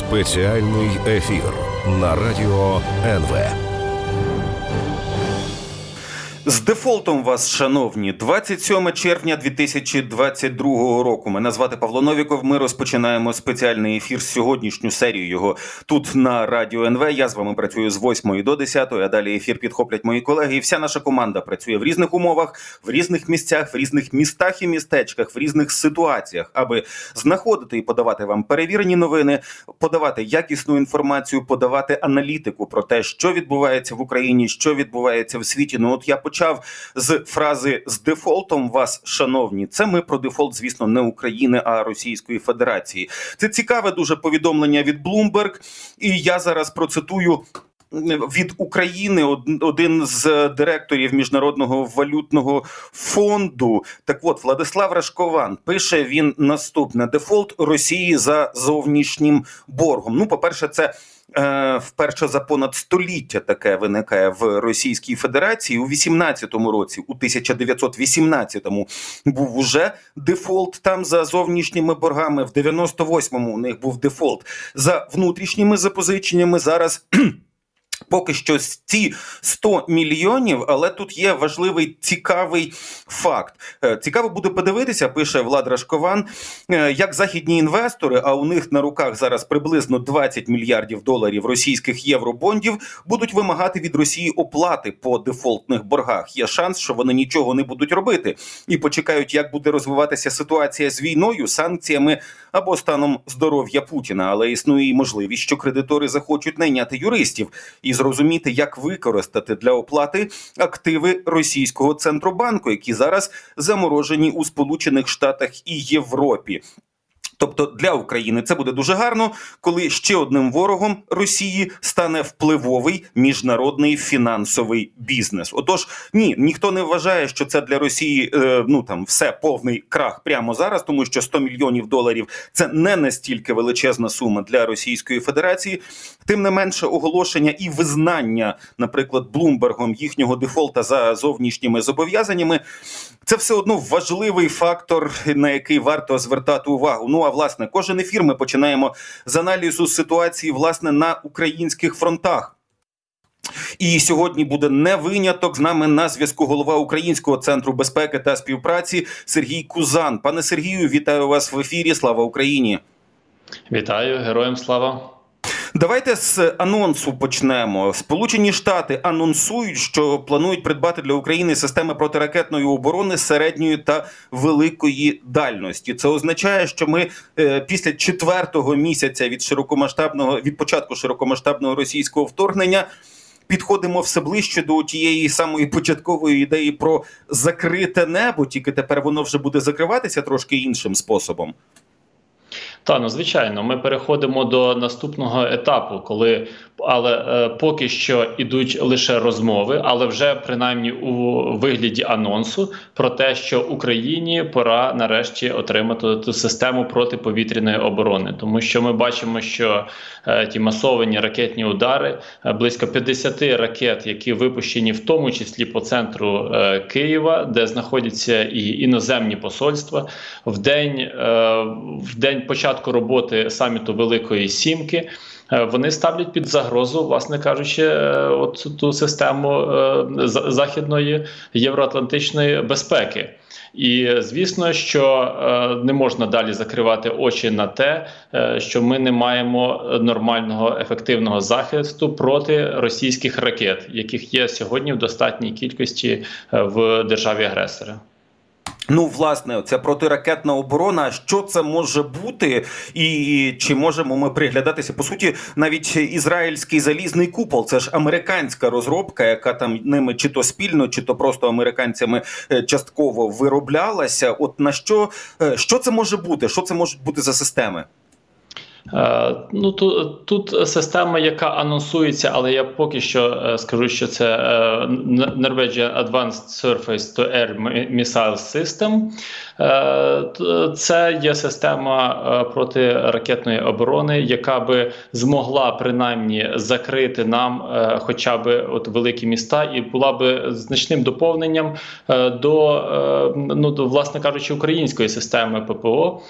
Спеціальний ефір на Радіо НВ. З дефолтом вас, шановні, 27 червня 2022 року. Мене звати Павло Новіков. Ми розпочинаємо спеціальний ефір, сьогоднішню серію його тут на Радіо НВ. Я з вами працюю з 8 до 10, а далі ефір підхоплять мої колеги. І вся наша команда працює в різних умовах, в різних місцях, в різних містах і містечках, в різних ситуаціях, аби знаходити і подавати вам перевірені новини, подавати якісну інформацію, подавати аналітику про те, що відбувається в Україні, що відбувається в світі. Ну от я почав з фрази «з дефолтом вас, шановні». Це ми про дефолт, звісно, не України, а Російської Федерації. Це цікаве дуже повідомлення від Bloomberg, і я зараз процитую від України один з директорів Міжнародного валютного фонду. Так от, Владислав Рашкован, пише він наступне: дефолт Росії за зовнішнім боргом. Ну, по-перше, це вперше за понад століття таке виникає в Російській Федерації. У 18-му році, у 1918-му був уже дефолт там за зовнішніми боргами, в 98-му у них був дефолт за внутрішніми запозиченнями. Зараз поки що ці 100 мільйонів, але тут є важливий, цікавий факт. Цікаво буде подивитися, пише Влад Рашкован, як західні інвестори, а у них на руках зараз приблизно 20 мільярдів доларів російських євробондів, будуть вимагати від Росії оплати по дефолтних боргах. Є шанс, що вони нічого не будуть робити і почекають, як буде розвиватися ситуація з війною, санкціями або станом здоров'я Путіна. Але існує і можливість, що кредитори захочуть найняти юристів і зрозуміти, як використати для оплати активи російського Центробанку, які зараз заморожені у Сполучених Штатах і Європі. Тобто для України це буде дуже гарно, коли ще одним ворогом Росії стане впливовий міжнародний фінансовий бізнес. Отож, ніхто не вважає, що це для Росії все повний крах прямо зараз, тому що 100 мільйонів доларів – це не настільки величезна сума для Російської Федерації. Тим не менше, оголошення і визнання, наприклад, Блумбергом їхнього дефолта за зовнішніми зобов'язаннями – це все одно важливий фактор, на який варто звертати увагу. Ну, а власне, кожен ефір ми починаємо з аналізу ситуації, власне, на українських фронтах. І сьогодні буде не виняток. З нами на зв'язку голова Українського центру безпеки та співпраці Сергій Кузан. Пане Сергію, вітаю вас в ефірі. Слава Україні! Вітаю, героям слава! Давайте з анонсу почнемо. Сполучені Штати анонсують, що планують придбати для України системи протиракетної оборони середньої та великої дальності. Це означає, що ми після 4-го місяця від початку широкомасштабного російського вторгнення підходимо все ближче до тієї самої початкової ідеї про закрите небо, тільки тепер воно вже буде закриватися трошки іншим способом. Звичайно, ми переходимо до наступного етапу, але поки що йдуть лише розмови, але вже принаймні у вигляді анонсу про те, що Україні пора нарешті отримати ту систему протиповітряної оборони. Тому що ми бачимо, що ті масовані ракетні удари, близько 50 ракет, які випущені в тому числі по центру Києва, де знаходяться і іноземні посольства, в день початку роботи саміту Великої Сімки, вони ставлять під загрозу, власне кажучи, ту систему західної євроатлантичної безпеки. І звісно, що не можна далі закривати очі на те, що ми не маємо нормального ефективного захисту проти російських ракет, яких є сьогодні в достатній кількості в державі-агресора. Ну, власне, ця протиракетна оборона, що це може бути і чи можемо ми приглядатися? По суті, навіть ізраїльський залізний купол – це ж американська розробка, яка там ними чи то спільно, чи то просто американцями частково вироблялася. От на що це може бути? Що це можуть бути за системи? Тут система, яка анонсується, але я поки що скажу, що це Norwegian Advanced Surface to Air Missile System. це є система протиракетної оборони, яка би змогла принаймні закрити нам хоча б великі міста і була би значним доповненням до власне кажучи, української системи ППО,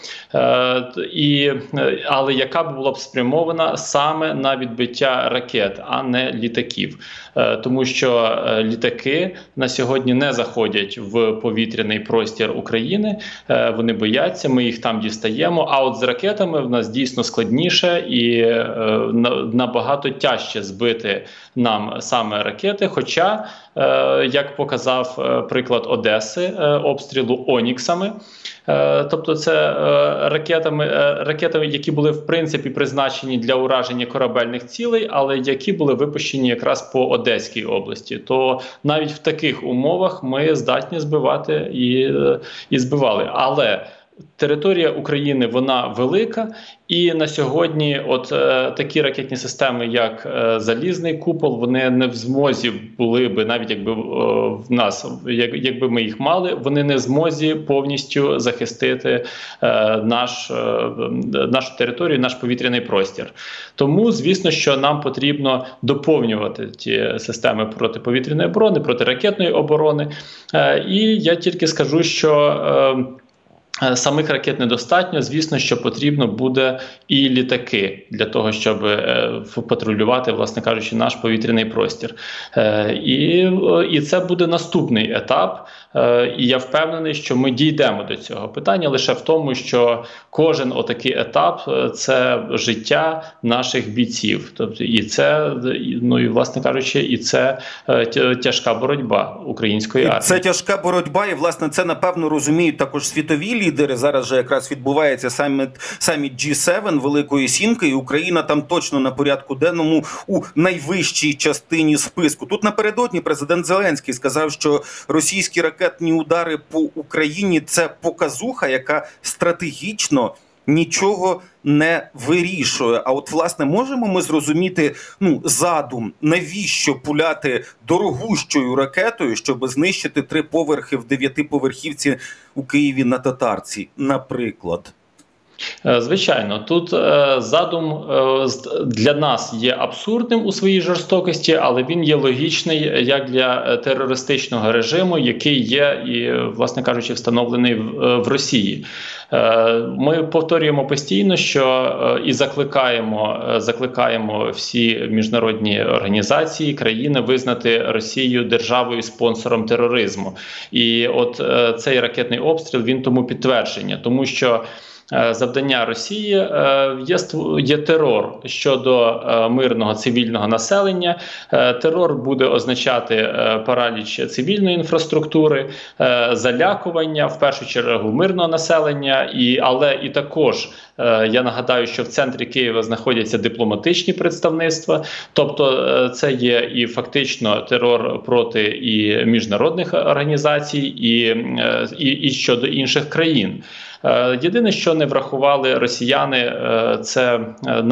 але яка б була б спрямована саме на відбиття ракет, а не літаків. Тому що літаки на сьогодні не заходять в повітряний простір України, вони бояться, ми їх там дістаємо, а от з ракетами в нас дійсно складніше і набагато тяжче збити нам саме ракети, хоча, як показав приклад Одеси, обстрілу «Оніксами», тобто це ракетами, які були в принципі призначені для ураження корабельних цілей, але які були випущені якраз по Одеській області, то навіть в таких умовах ми здатні збивати і збивали. Але територія України, вона велика, і на сьогодні такі ракетні системи, як «Залізний купол», вони не в змозі були би, навіть якби ми їх мали, вони не в змозі повністю захистити нашу територію, наш повітряний простір. Тому, звісно, що нам потрібно доповнювати ті системи протиповітряної оборони, протиракетної оборони. І я тільки скажу, що самих ракет недостатньо, звісно, що потрібно буде і літаки для того, щоб патрулювати, власне кажучи, наш повітряний простір. І це буде наступний етап, і я впевнений, що ми дійдемо до цього. Питання лише в тому, що кожен отакий етап – це життя наших бійців. Тобто, і це, власне кажучи, і це тяжка боротьба української армії. Це тяжка боротьба, і, власне, це, напевно, розуміють також світові лідери. Зараз же якраз відбувається саміт G7 Великої Сімки, і Україна там точно на порядку денному у найвищій частині списку. Тут напередодні президент Зеленський сказав, що російські ракетні удари по Україні – це показуха, яка стратегічно нічого не вирішує. А от, власне, можемо ми зрозуміти задум, навіщо пуляти дорогущою ракетою, щоб знищити 3 поверхи в 9-поверхівці у Києві на Татарці, наприклад? Звичайно, тут задум для нас є абсурдним у своїй жорстокості, але він є логічний як для терористичного режиму, який є, і, власне кажучи, встановлений в Росії. Ми повторюємо постійно, що і закликаємо всі міжнародні організації, країни визнати Росію державою-спонсором тероризму. І от цей ракетний обстріл, він тому підтвердження, тому що завдання Росії є терор щодо мирного цивільного населення. Терор буде означати параліч цивільної інфраструктури, залякування, в першу чергу, мирного населення, але і також я нагадаю, що в центрі Києва знаходяться дипломатичні представництва, тобто це є і фактично терор проти і міжнародних організацій, і щодо інших країн. Єдине, що не врахували росіяни, це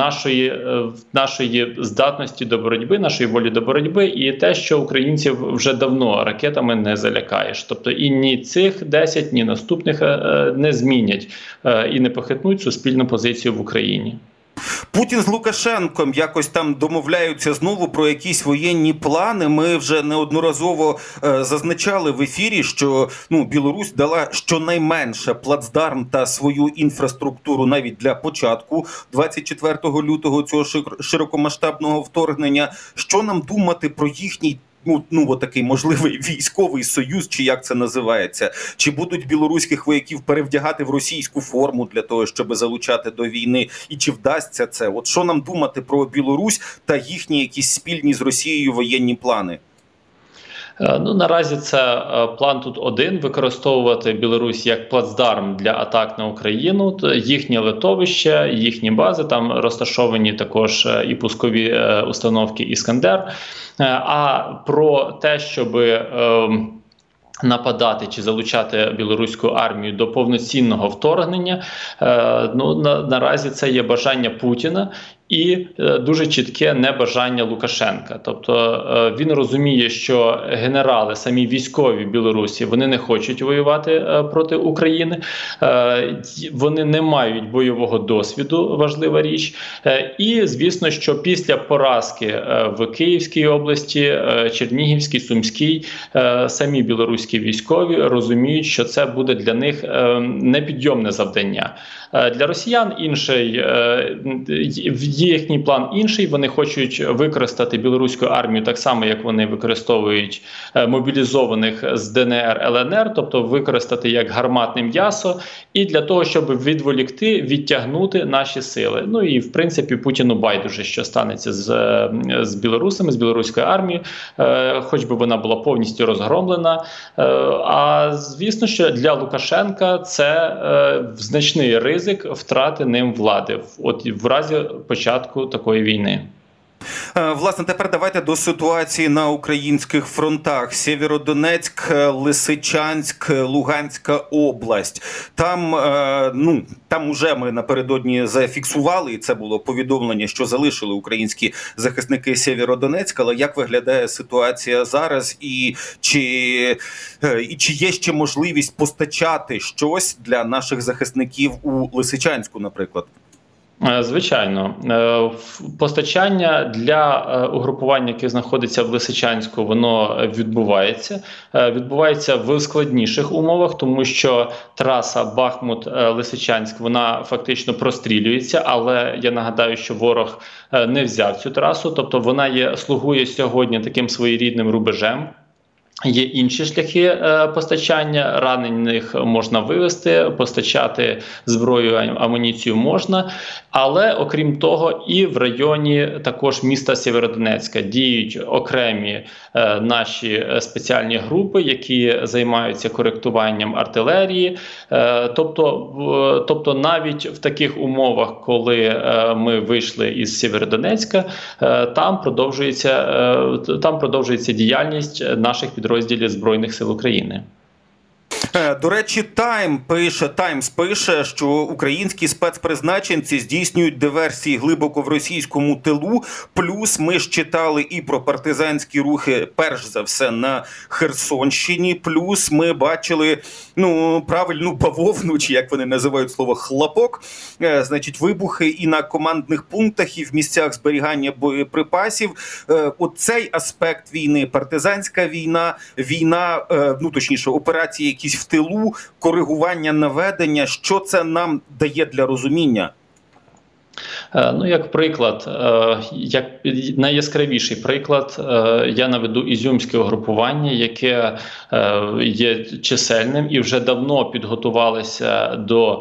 нашої здатності до боротьби, нашої волі до боротьби, і те, що українців вже давно ракетами не залякаєш. Тобто і ні цих 10, ні наступних не змінять і не похитнуть суспільну позицію в Україні. Путін з Лукашенком якось там домовляються знову про якісь воєнні плани. Ми вже неодноразово зазначали в ефірі, що Білорусь дала щонайменше плацдарм та свою інфраструктуру навіть для початку 24 лютого цього широкомасштабного вторгнення. Що нам думати про їхній такий можливий військовий союз, чи як це називається? Чи будуть білоруських вояків перевдягати в російську форму для того, щоб залучати до війни? І чи вдасться це? От що нам думати про Білорусь та їхні якісь спільні з Росією воєнні плани? Наразі це план тут один – використовувати Білорусь як плацдарм для атак на Україну. Їхнє литовище, їхні бази, там розташовані також і пускові установки «Іскандер». А про те, щоб нападати чи залучати білоруську армію до повноцінного вторгнення, наразі це є бажання Путіна. і дуже чітке небажання Лукашенка. Тобто він розуміє, що генерали, самі військові Білорусі, вони не хочуть воювати проти України, вони не мають бойового досвіду, важлива річ. І, звісно, що після поразки в Київській області, Чернігівській, Сумській, самі білоруські військові розуміють, що це буде для них непідйомне завдання. Для росіян їхній план інший. Вони хочуть використати білоруську армію так само, як вони використовують мобілізованих з ДНР, ЛНР, тобто використати як гарматне м'ясо, і для того, щоб відволікти, відтягнути наші сили. Ну і, в принципі, Путіну байдуже, що станеться з білорусами, з білоруською армією, хоч би вона була повністю розгромлена. А, звісно, що для Лукашенка це значний ризик втрати ним влади в разі початку такої війни. Власне, тепер давайте до ситуації на українських фронтах. Сєвєродонецьк, Лисичанськ, Луганська область. Там уже ми напередодні зафіксували, і це було повідомлення, що залишили українські захисники Сєвєродонецька. Але як виглядає ситуація зараз? І чи є ще можливість постачати щось для наших захисників у Лисичанську, наприклад? Звичайно. Постачання для угрупування, яке знаходиться в Лисичанську, воно відбувається. Відбувається в складніших умовах, тому що траса Бахмут-Лисичанськ, вона фактично прострілюється, але я нагадаю, що ворог не взяв цю трасу, тобто вона слугує сьогодні таким своєрідним рубежем. Є інші шляхи постачання, ранених можна вивезти, постачати зброю, амуніцію можна, але окрім того і в районі також міста Сєвєродонецька діють окремі наші спеціальні групи, які займаються коректуванням артилерії, тобто навіть в таких умовах, коли ми вийшли із Сєвєродонецька, там продовжується діяльність наших підрозділів Збройних сил України. До речі, Таймс пише, що українські спецпризначенці здійснюють диверсії глибоко в російському тилу. Плюс ми ж читали і про партизанські рухи, перш за все, на Херсонщині. Плюс ми бачили, правильну бавовну, чи як вони називають слово, хлопок. Значить, вибухи і на командних пунктах, і в місцях зберігання боєприпасів. Оцей аспект війни, партизанська війна, точніше, операції якісь в тилу, коригування наведення, що це нам дає для розуміння? Як приклад, як найяскравіший приклад, я наведу ізюмське угрупування, яке є чисельним і вже давно підготувалося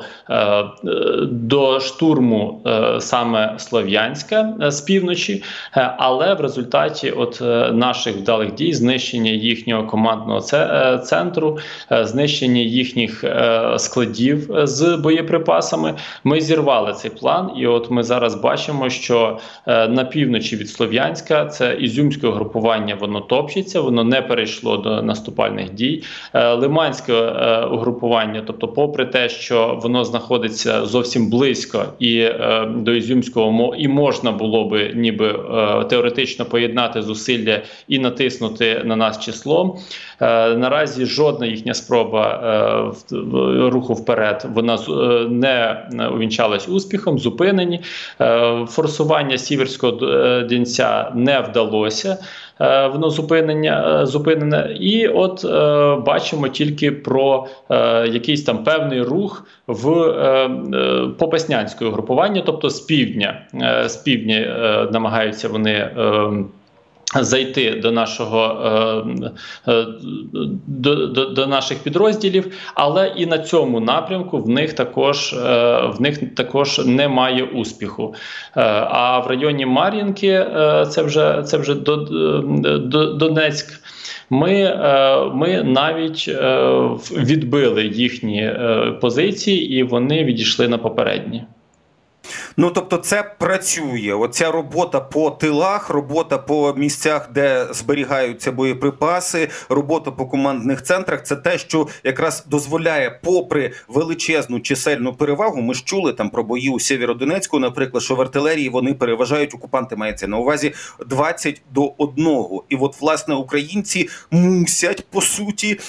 до штурму саме Слов'янська з півночі, але в результаті наших вдалих дій, знищення їхнього командного центру, знищення їхніх складів з боєприпасами, ми зірвали цей план, і ми зараз бачимо, що на півночі від Слов'янська це ізюмське угрупування, воно топчеться, воно не перейшло до наступальних дій. Лиманське угрупування, тобто попри те, що воно знаходиться зовсім близько і до Ізюмського, і можна було би ніби теоретично поєднати зусилля і натиснути на нас числом, наразі жодна їхня спроба руху вперед, вона не увінчалась успіхом, зупинені. Форсування Сіверського Донця не вдалося, воно зупинене. І бачимо тільки про якийсь там певний рух в Попаснянське угрупування, тобто з півдня намагаються вони зайти до наших підрозділів, але і на цьому напрямку в них також немає успіху. А в районі Мар'їнки, це вже Донецьк, ми навіть відбили їхні позиції, і вони відійшли на попередні. Ну, тобто це працює. Оця робота по тилах, робота по місцях, де зберігаються боєприпаси, робота по командних центрах – це те, що якраз дозволяє, попри величезну чисельну перевагу, ми ж чули там про бої у Сєвєродонецьку, наприклад, що в артилерії вони переважають, окупанти мається на увазі, 20-1. І от, власне, українці мусять, по суті,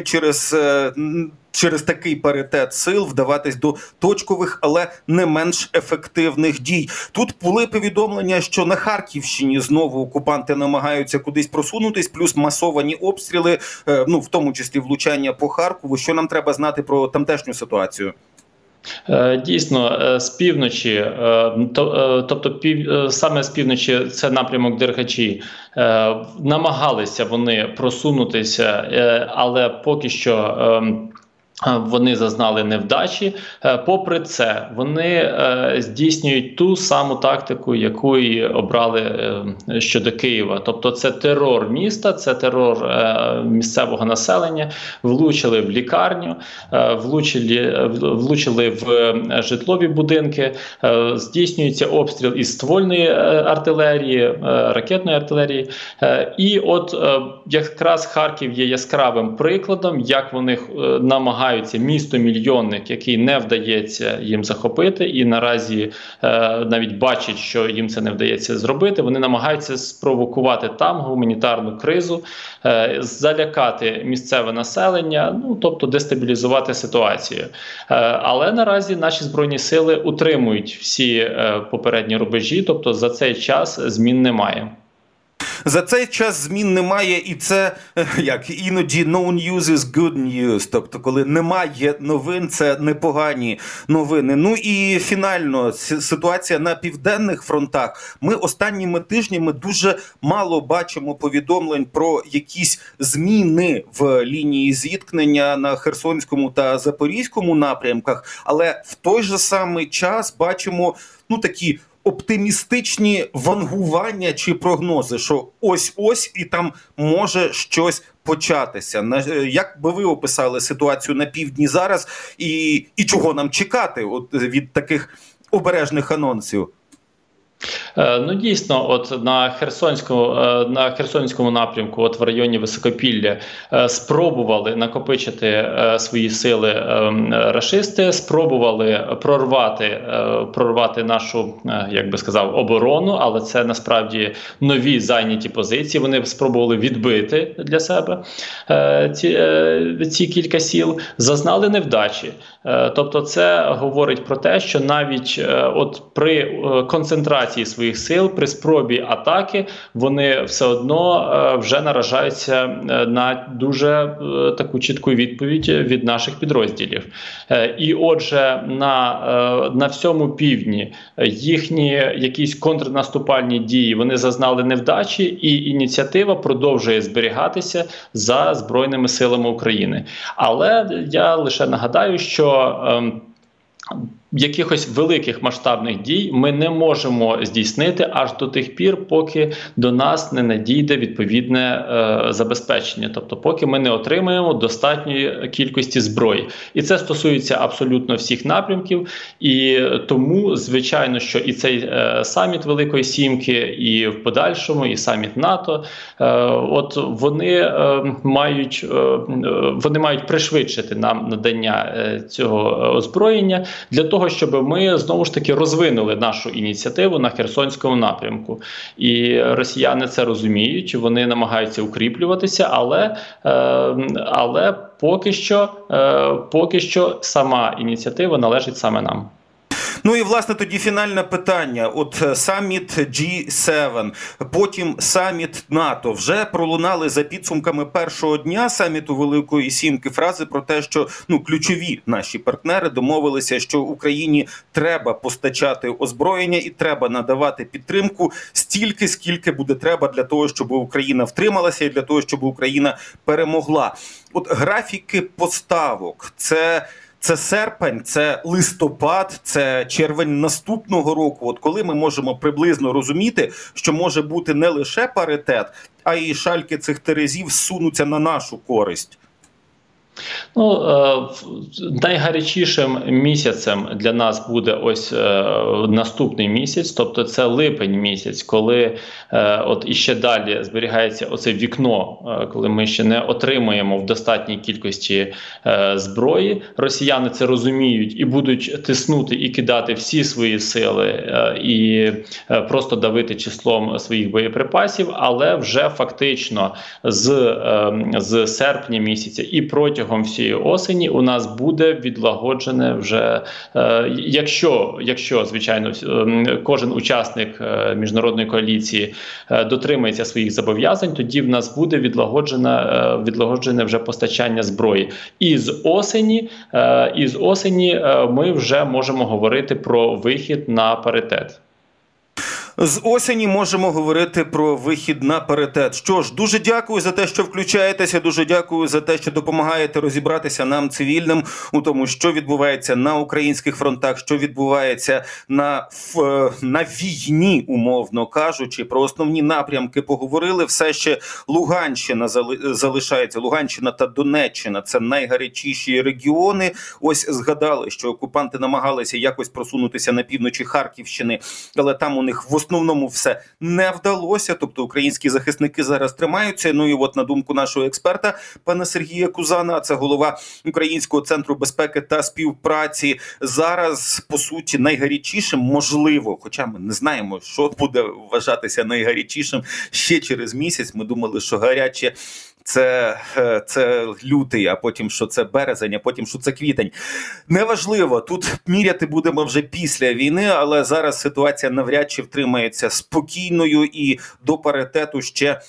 через такий паритет сил вдаватись до точкових, але не менш ефективних дій. Тут були повідомлення, що на Харківщині знову окупанти намагаються кудись просунутись, плюс масовані обстріли, в тому числі влучання по Харкову. Що нам треба знати про тамтешню ситуацію? Дійсно, з півночі, тобто саме з півночі, це напрямок Деркачі, намагалися вони просунутися, але поки що вони зазнали невдачі. Попри це, вони здійснюють ту саму тактику, яку і обрали щодо Києва. Тобто це терор міста, це терор місцевого населення. Влучили в лікарню, влучили в житлові будинки, здійснюється обстріл із ствольної артилерії, ракетної артилерії. І от якраз Харків є яскравим прикладом, як вони намагаються місто-мільйонник, який не вдається їм захопити, і наразі навіть бачать, що їм це не вдається зробити, вони намагаються спровокувати там гуманітарну кризу, залякати місцеве населення, тобто дестабілізувати ситуацію. Але наразі наші Збройні Сили утримують всі попередні рубежі, тобто за цей час змін немає. За цей час змін немає, і це, як іноді, no news is good news, тобто коли немає новин, це непогані новини. Ну і фінально, ситуація на південних фронтах. Ми останніми тижнями дуже мало бачимо повідомлень про якісь зміни в лінії зіткнення на Херсонському та Запорізькому напрямках, але в той же самий час бачимо, такі оптимістичні вангування чи прогнози, що ось-ось і там може щось початися. Як би ви описали ситуацію на півдні зараз і чого нам чекати від таких обережних анонсів? Дійсно, от на Херсонському напрямку, от в районі Високопілля, спробували накопичити свої сили рашисти, спробували прорвати нашу, як би сказав, оборону, але це насправді нові зайняті позиції. Вони спробували відбити для себе ці кілька сіл, зазнали невдачі. Тобто це говорить про те, що навіть от при концентрації своїх сил, при спробі атаки, вони все одно вже наражаються на дуже таку чітку відповідь від наших підрозділів. І отже, на всьому півдні їхні якісь контрнаступальні дії, вони зазнали невдачі, і ініціатива продовжує зберігатися за Збройними силами України. Але я лише нагадаю, що якихось великих масштабних дій ми не можемо здійснити аж до тих пір, поки до нас не надійде відповідне забезпечення. Тобто, поки ми не отримаємо достатньої кількості зброї. І це стосується абсолютно всіх напрямків. І тому, звичайно, що і цей саміт Великої Сімки, і в подальшому, і саміт НАТО, вони мають пришвидшити нам надання цього озброєння для того, щоб ми знову ж таки розвинули нашу ініціативу на Херсонському напрямку. І росіяни це розуміють, вони намагаються укріплюватися, але поки що сама ініціатива належить саме нам. Ну і, власне, тоді фінальне питання. От саміт G7, потім саміт НАТО. Вже пролунали за підсумками першого дня саміту Великої Сімки фрази про те, що ключові наші партнери домовилися, що Україні треба постачати озброєння і треба надавати підтримку стільки, скільки буде треба для того, щоб Україна втрималася і для того, щоб Україна перемогла. От графіки поставок – це серпень, це листопад, це червень наступного року. От коли ми можемо приблизно розуміти, що може бути не лише паритет, а й шальки цих терезів сунуться на нашу користь? Найгарячішим місяцем для нас буде ось наступний місяць, тобто це липень місяць, коли от іще далі зберігається оце вікно, коли ми ще не отримуємо в достатній кількості зброї. Росіяни це розуміють і будуть тиснути і кидати всі свої сили і просто давити числом своїх боєприпасів, але вже фактично з серпня місяця і протягом всієї осені у нас буде відлагоджене вже, якщо звичайно, кожен учасник міжнародної коаліції дотримається своїх зобов'язань, тоді в нас буде відлагоджене вже постачання зброї. І з осені ми вже можемо говорити про вихід на паритет. З осені можемо говорити про вихід на паритет. Що ж, дуже дякую за те, що включаєтеся, дуже дякую за те, що допомагаєте розібратися нам, цивільним, у тому, що відбувається на українських фронтах, що відбувається на війні, умовно кажучи. Про основні напрямки поговорили. Все ще Луганщина залишається. Луганщина та Донеччина – це найгарячіші регіони. Ось згадали, що окупанти намагалися якось просунутися на півночі Харківщини, але там у них в основному все не вдалося, тобто українські захисники зараз тримаються. Ну і от на думку нашого експерта, пана Сергія Кузана, це голова Українського центру безпеки та співпраці, зараз, по суті, найгарячішим, можливо, хоча ми не знаємо, що буде вважатися найгарячішим ще через місяць. Ми думали, що гаряче це лютий, а потім, що це березень, а потім, що це квітень. Неважливо, тут міряти будемо вже після війни, але зараз ситуація навряд чи втримається спокійною і до паритету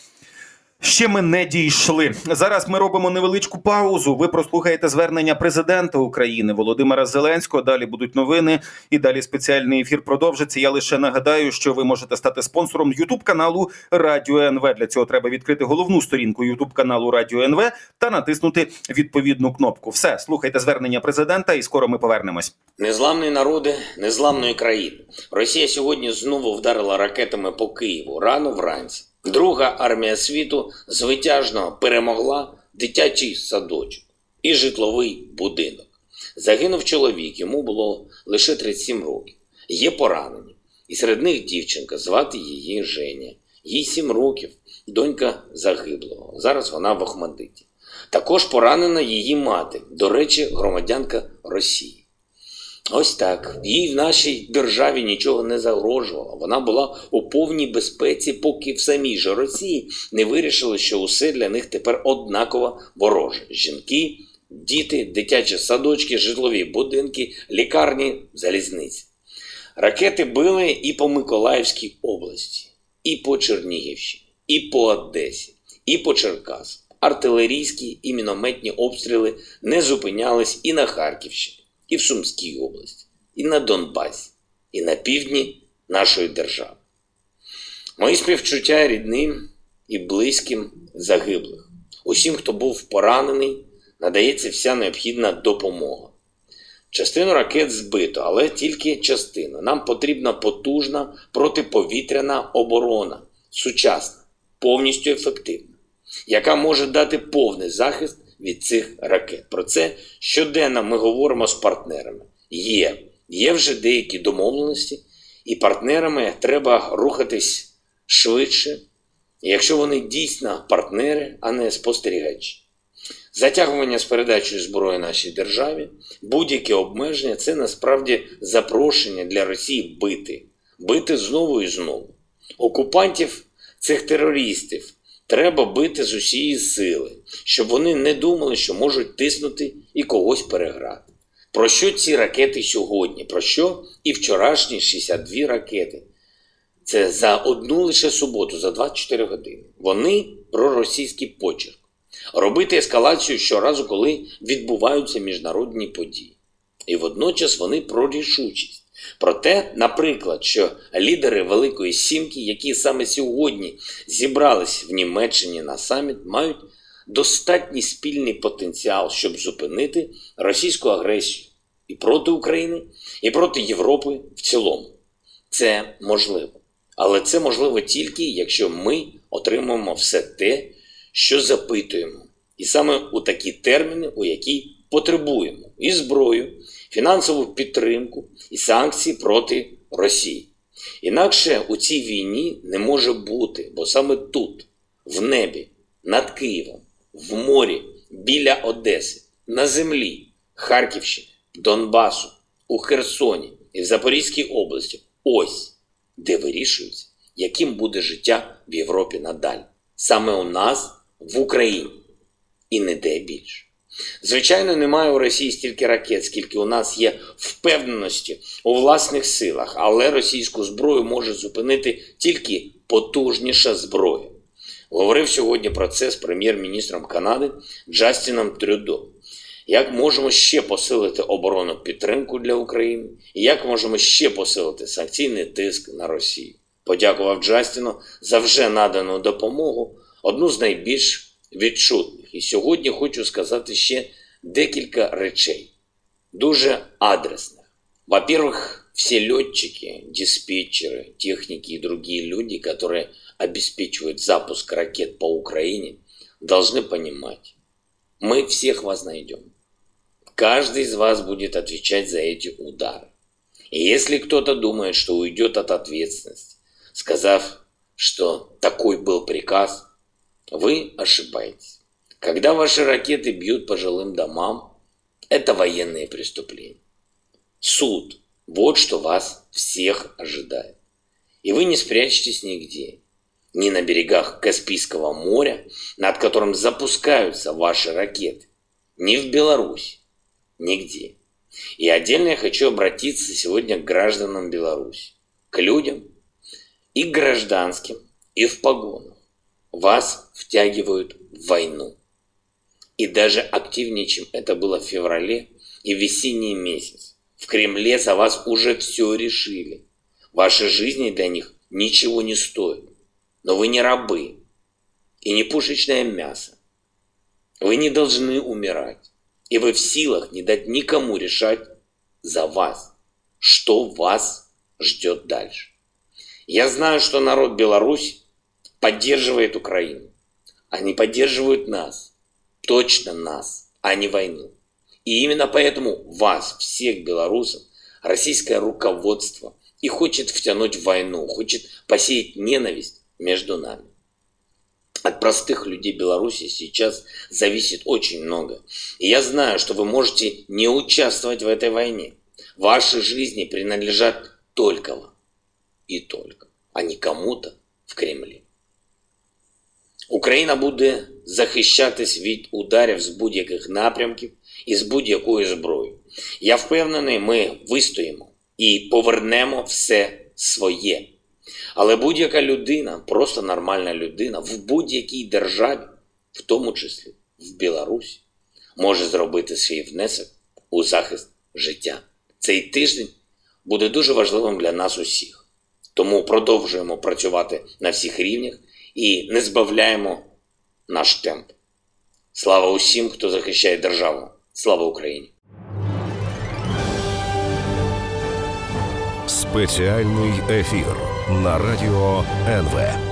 ще ми не дійшли. Зараз ми робимо невеличку паузу. Ви прослухаєте звернення президента України Володимира Зеленського. Далі будуть новини і далі спеціальний ефір продовжиться. Я лише нагадаю, що ви можете стати спонсором YouTube-каналу Радіо НВ. Для цього треба відкрити головну сторінку YouTube-каналу Радіо НВ та натиснути відповідну кнопку. Все, слухайте звернення президента і скоро ми повернемось. Незламні народи незламної країни. Росія сьогодні знову вдарила ракетами по Києву рано вранці. Друга армія світу звитяжно перемогла дитячий садочок і житловий будинок. Загинув чоловік, йому було лише 37 років. Є поранені, і серед них дівчинка, звати її Женя. Їй 7 років, донька загиблого. Зараз вона в Охмадиті. Також поранена її мати, до речі, громадянка Росії. Ось так. Їй в нашій державі нічого не загрожувало. Вона була у повній безпеці, поки в самій же Росії не вирішили, що усе для них тепер однаково вороже. Жінки, діти, дитячі садочки, житлові будинки, лікарні, залізниці. Ракети били і по Миколаївській області, і по Чернігівщині, і по Одесі, і по Черкасам. Артилерійські і мінометні обстріли не зупинялись і на Харківщині, і в Сумській області, і на Донбасі, і на півдні нашої держави. Мої співчуття рідним і близьким загиблих. Усім, хто був поранений, надається вся необхідна допомога. Частину ракет збито, але тільки частину. Нам потрібна потужна протиповітряна оборона, сучасна, повністю ефективна, яка може дати повний захист від цих ракет. Про це щоденно ми говоримо з партнерами. Є вже деякі домовленості, і партнерами треба рухатись швидше, якщо вони дійсно партнери, а не спостерігачі. Затягування з передачею зброї нашій державі, будь-які обмеження – це насправді запрошення для Росії бити знову і знову. Окупантів, цих терористів, треба бити з усієї сили, щоб вони не думали, що можуть тиснути і когось переграти. Про що ці ракети сьогодні? Про що і вчорашні 62 ракети? Це за одну лише суботу, за 24 години. Вони про російський почерк. Робити ескалацію щоразу, коли відбуваються міжнародні події. І водночас вони про рішучість. Про те, наприклад, що лідери Великої Сімки, які саме сьогодні зібрались в Німеччині на саміт, мають достатній спільний потенціал, щоб зупинити російську агресію і проти України, і проти Європи в цілому. Це можливо. Але це можливо тільки, якщо ми отримаємо все те, що запитуємо, І саме у такі терміни, у які потребуємо і зброю, фінансову підтримку, і санкції проти Росії. Інакше у цій війні не може бути, бо саме тут, в небі, над Києвом, в морі, біля Одеси, на землі, Харківщини, Донбасу, у Херсоні і в Запорізькій області, ось де вирішується, яким буде життя в Європі надалі. Саме у нас, в Україні. І ніде більше. Звичайно, немає у Росії стільки ракет, скільки у нас є впевненості у власних силах, але російську зброю може зупинити тільки потужніша зброя. Говорив сьогодні про це з прем'єр-міністром Канади Джастіном Трюдо. Як можемо ще посилити оборонну підтримку для України? І як можемо ще посилити санкційний тиск на Росію? Подякував Джастіну за вже надану допомогу, одну з найбільш відчутних. І сьогодні хочу сказати ще декілька речей, дуже адресних. Во-первых, все летчики, диспетчеры, техники и другие люди, которые обеспечивают запуск ракет по Украине, должны понимать, мы всех вас найдем. Каждый из вас будет отвечать за эти удары. И если кто-то думает, что уйдет от ответственности, сказав, что такой был приказ, вы ошибаетесь. Когда ваши ракеты бьют по жилым домам, это военные преступления. Суд – вот что вас всех ожидает. И вы не спрячетесь нигде. Ни на берегах Каспийского моря, над которым запускаются ваши ракеты, ни в Беларуси, нигде. И отдельно я хочу обратиться сегодня к гражданам Беларуси, к людям и к гражданским, и в погонах. Вас втягивают в войну. И даже активнее, чем это было в феврале и в весенний месяц. В Кремле за вас уже все решили. Ваши жизни для них ничего не стоят. Но вы не рабы и не пушечное мясо. Вы не должны умирать. И вы в силах не дать никому решать за вас, что вас ждет дальше. Я знаю, что народ Беларуси поддерживает Украину. Они поддерживают нас. Точно нас, а не войну. И именно поэтому вас, всех белорусов, российское руководство и хочет втянуть в войну, хочет посеять ненависть между нами. От простых людей Беларуси сейчас зависит очень много. И я знаю, что вы можете не участвовать в этой войне. Ваши жизни принадлежат только вам. И только. А не кому-то в Кремлі. Україна буде захищатись від ударів з будь-яких напрямків і з будь-якої зброї. Я впевнений, ми вистоїмо і повернемо все своє. Але будь-яка людина, просто нормальна людина, в будь-якій державі, в тому числі в Білорусі, може зробити свій внесок у захист життя. Цей тиждень буде дуже важливим для нас усіх. Тому продовжуємо працювати на всіх рівнях і не збавляємо наш темп. Слава усім, хто захищає державу. Слава Україні! Спеціальний ефір на радіо НВ.